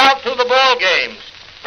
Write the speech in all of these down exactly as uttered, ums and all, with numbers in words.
out to the ball games.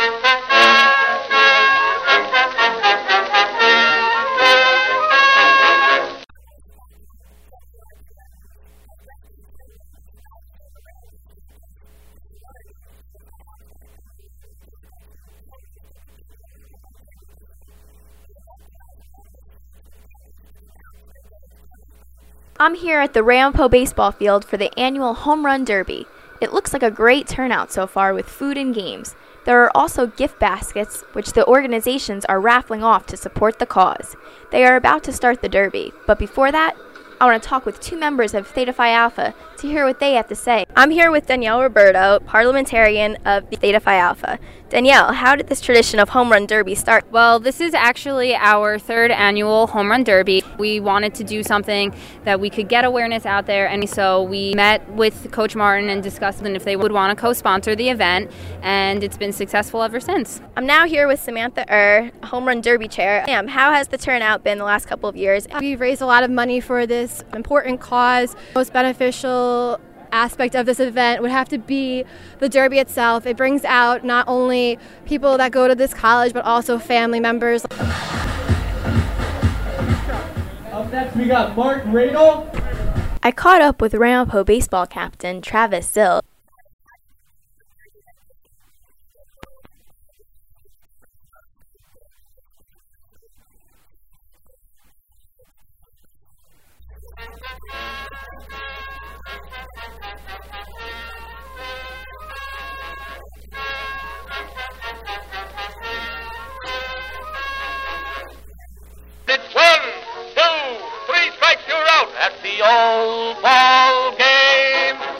I'm here at the Ramapo baseball field for the annual Home Run Derby. It looks like a great turnout so far with food and games. There are also gift baskets, which the organizations are raffling off to support the cause. They are about to start the derby, but before that, I want to talk with two members of Theta Phi Alpha to hear what they have to say. I'm here with Danielle Roberto, parliamentarian of Theta Phi Alpha. Danielle, how did this tradition of Home Run Derby start? Well, this is actually our third annual Home Run Derby. We wanted to do something that we could get awareness out there, and so we met with Coach Martin and discussed if they would want to co-sponsor the event, and it's been successful ever since. I'm now here with Samantha Err, Home Run Derby chair. Ma'am, how has the turnout been the last couple of years? We've raised a lot of money for this important cause. Most beneficial aspect of this event would have to be the derby itself. It brings out not only people that go to this college, but also family members. Up next, we got Mark Radel. I caught up with Ramapo baseball captain Travis Sill.